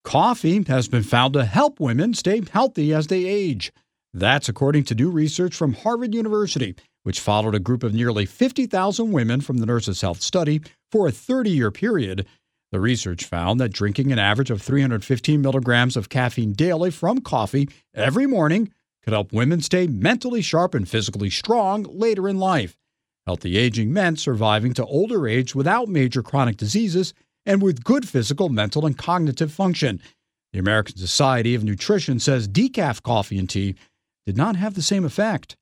Coffee has been found to help women stay healthy as they age. That's according to new research from Harvard University, which followed a group of nearly 50,000 women from the Nurses' Health Study for a 30-year period. The research found that drinking an average of 315 milligrams of caffeine daily from coffee every morning could help women stay mentally sharp and physically strong later in life. Healthy aging meant surviving to older age without major chronic diseases and with good physical, mental, and cognitive function. The American Society of Nutrition says decaf coffee and tea did not have the same effect.